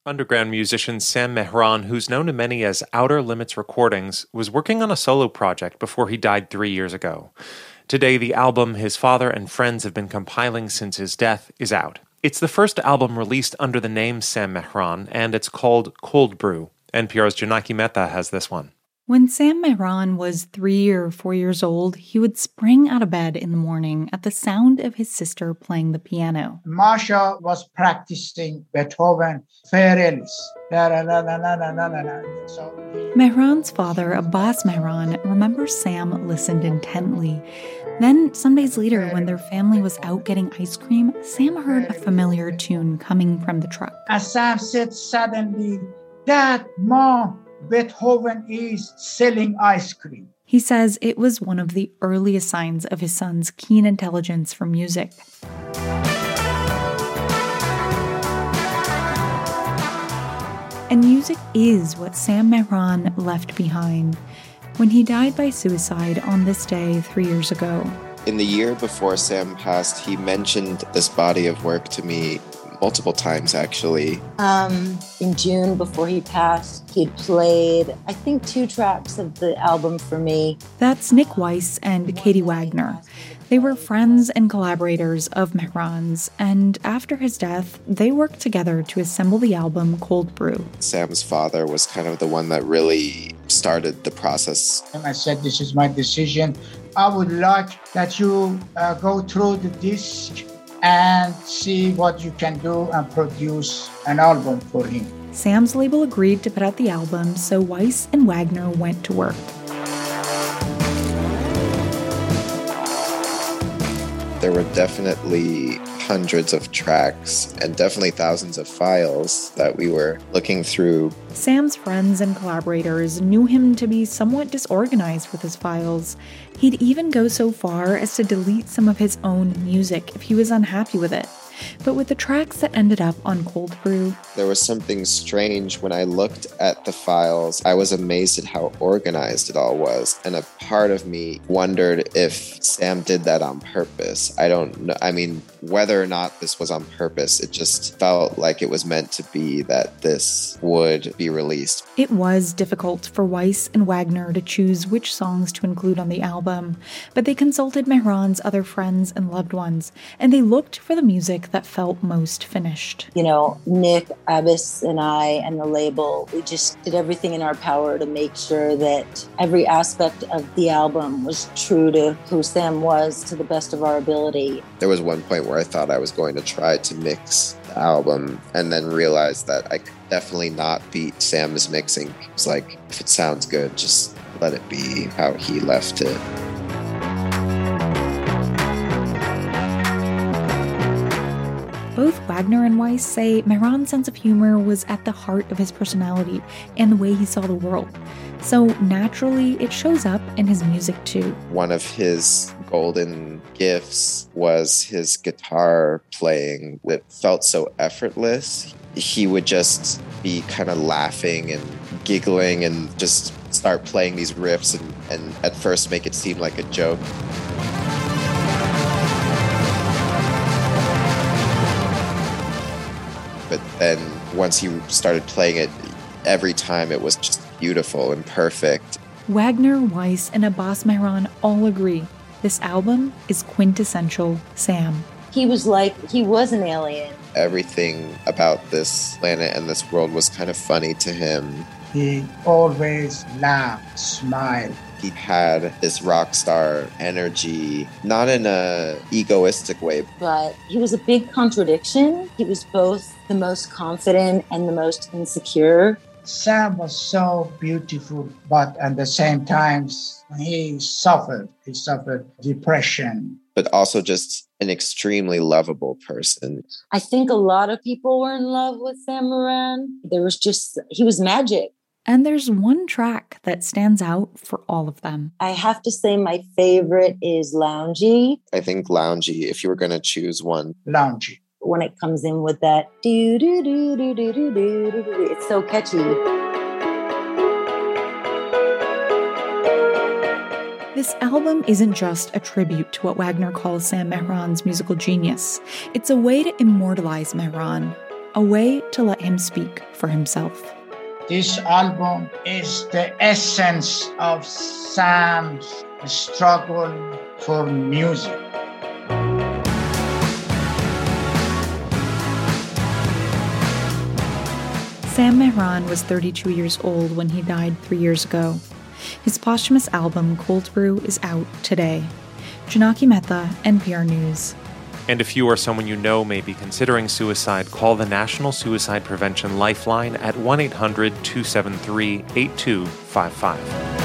Underground musician Sam Mehran, who's known to many as Outer Limits Recordings, was working on a solo project before he died 3 years ago. Today, the album his father and friends have been compiling since his death is out. It's the first album released under the name Sam Mehran, and it's called Cold Brew. NPR's Janaki Mehta has this one. When Sam Mehran was 3 or 4 years old, he would spring out of bed in the morning at the sound of his sister playing the piano. Masha was practicing Beethoven, Fairies. Mehran's father, Abbas Mehran, remembers Sam listened intently. Then, some days later, when their family was out getting ice cream, Sam heard a familiar tune coming from the truck. As Sam said suddenly, "Dad, Mom, Beethoven is selling ice cream." He says it was one of the earliest signs of his son's keen intelligence for music. And music is what Sam Mehran left behind when he died by suicide on this day 3 years ago. In the year before Sam passed, he mentioned this body of work to me multiple times, actually. In June, before he passed, he'd played, I think, 2 tracks of the album for me. That's Nick Weiss and Katie Wagner. They were friends and collaborators of Mehran's, and after his death, they worked together to assemble the album Cold Brew. Sam's father was kind of the one that really started the process. And I said, "This is my decision. I would like that you go through the disc and see what you can do and produce an album for him." Sam's label agreed to put out the album, so Weiss and Wagner went to work. There were definitely hundreds of tracks and definitely thousands of files that we were looking through. Sam's friends and collaborators knew him to be somewhat disorganized with his files. He'd even go so far as to delete some of his own music if he was unhappy with it. But with the tracks that ended up on Cold Brew, there was something strange when I looked at the files. I was amazed at how organized it all was. And a part of me wondered if Sam did that on purpose. I don't know. I mean, whether or not this was on purpose, it just felt like it was meant to be that this would be released. It was difficult for Weiss and Wagner to choose which songs to include on the album, but they consulted Mehran's other friends and loved ones, and they looked for the music that felt most finished. You know, Nick, Abbas, and I, and the label, we just did everything in our power to make sure that every aspect of the album was true to who Sam was to the best of our ability. There was one point where I thought I was going to try to mix the album and then realized that I could definitely not beat Sam's mixing. It's like, if it sounds good, just let it be how he left it. Both Wagner and Weiss say Mehran's sense of humor was at the heart of his personality and the way he saw the world. So naturally, it shows up in his music too. One of his golden gifts was his guitar playing. It felt so effortless. He would just be kind of laughing and giggling and just start playing these riffs and at first make it seem like a joke. But then once he started playing it, every time it was just beautiful and perfect. Wagner, Weiss, and Abbas Mehran all agree this album is quintessential Sam. He was an alien. Everything about this planet and this world was kind of funny to him. He always laughed, smiled. He had this rock star energy, not in a egoistic way. But he was a big contradiction. He was both the most confident and the most insecure. Sam was so beautiful, but at the same time, he suffered. He suffered depression. But also just an extremely lovable person. I think a lot of people were in love with Sam Mehran. He was magic. And there's one track that stands out for all of them. I have to say my favorite is Loungy. I think Loungy, if you were going to choose one. Loungy. When it comes in with that do-do-do-do-do-do-do-do, it's so catchy. This album isn't just a tribute to what Wagner calls Sam Mehran's musical genius. It's a way to immortalize Mehran. a way to let him speak for himself. This album is the essence of Sam's struggle for music. Sam Mehran was 32 years old when he died 3 years ago. His posthumous album, Cold Brew, is out today. Janaki Mehta, NPR News. And if you or someone you know may be considering suicide, call the National Suicide Prevention Lifeline at 1-800-273-8255.